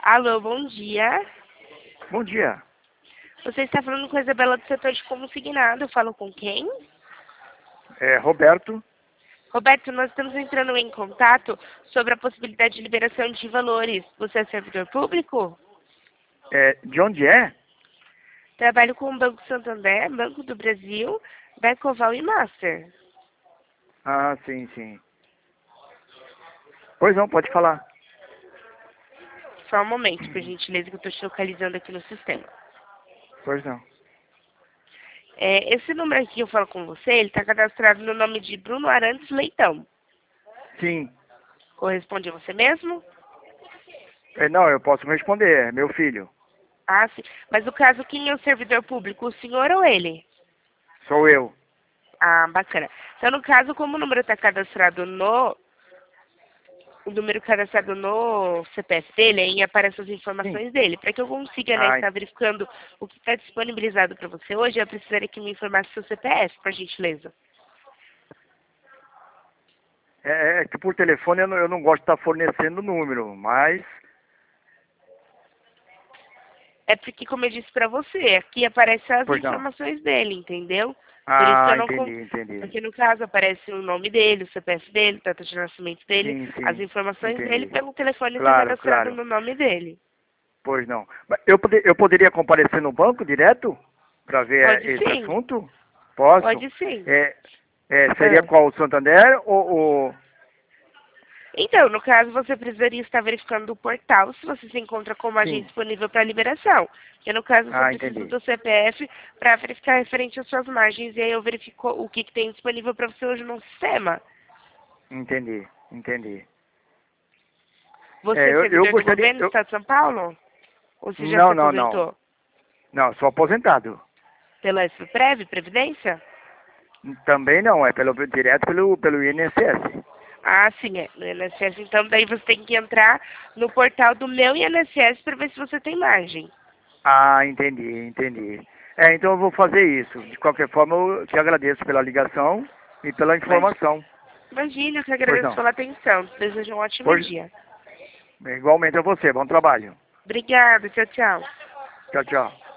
Alô, bom dia. Bom dia. Você está falando com a Isabela do setor de consignado. Eu falo com quem? É Roberto. Roberto, nós estamos entrando em contato sobre a possibilidade de liberação de valores. Você é servidor público? De onde é? Trabalho com o Banco Santander, Banco do Brasil, Becoval e Master. Ah, sim, sim. Pois não, pode falar. Só um momento, por gentileza, que eu estou te localizando aqui no sistema. Pois não. Esse número aqui que eu falo com você, ele está cadastrado no nome de Bruno Arantes Leitão. Sim. Corresponde a você mesmo? Não, eu posso responder. É meu filho. Ah, sim. Mas no caso, quem é o servidor público, o senhor ou ele? Sou eu. Ah, bacana. Então, no caso, como o número está cadastrado no... O número cadastrado no CPF dele, aí aparecem as Sim. informações dele. Para que eu consiga, né, Ah, estar verificando o que está disponibilizado para você hoje, eu precisaria que me informasse seu CPF, por gentileza. que por telefone eu não gosto de estar fornecendo número, mas... É porque, como eu disse para você, aqui aparecem as Pois não. informações dele, entendeu? Por isso que eu Ah, não... entendi, entendi. Porque, no caso, aparece o nome dele, o CPF dele, data de nascimento dele, Sim, as sim. informações dele Entendi. pelo telefone está Claro, cadastrado claro. no nome dele. Pois não. Mas eu poderia comparecer no banco direto para ver Pode esse sim, assunto? Posso? pode sim. É, seria Ah. qual? O Santander ou... Então, no caso, você precisaria estar verificando o portal se você se encontra com uma agente Sim. disponível para liberação. Porque, no caso, eu só Ah, preciso entendi. do CPF para verificar referente às suas margens e aí eu verifico o que tem disponível para você hoje no sistema. Entendi, entendi. Você é Eu servidor do gostaria... governo do Estado de São Paulo? Ou você já se Não, não, não. aposentou? Não, sou aposentado. Pela SPREV, Previdência? Também não, é direto pelo INSS. Ah, sim, é. No INSS, então, daí você tem que entrar no portal do meu INSS para ver se você tem margem. Ah, entendi, entendi. Então eu vou fazer isso. De qualquer forma, eu te agradeço pela ligação e pela Mas, informação. imagina, eu que Pois agradeço não. pela atenção. Desejo um ótimo Pois, dia. igualmente a você. Bom trabalho. Obrigada, tchau, tchau. Tchau, tchau.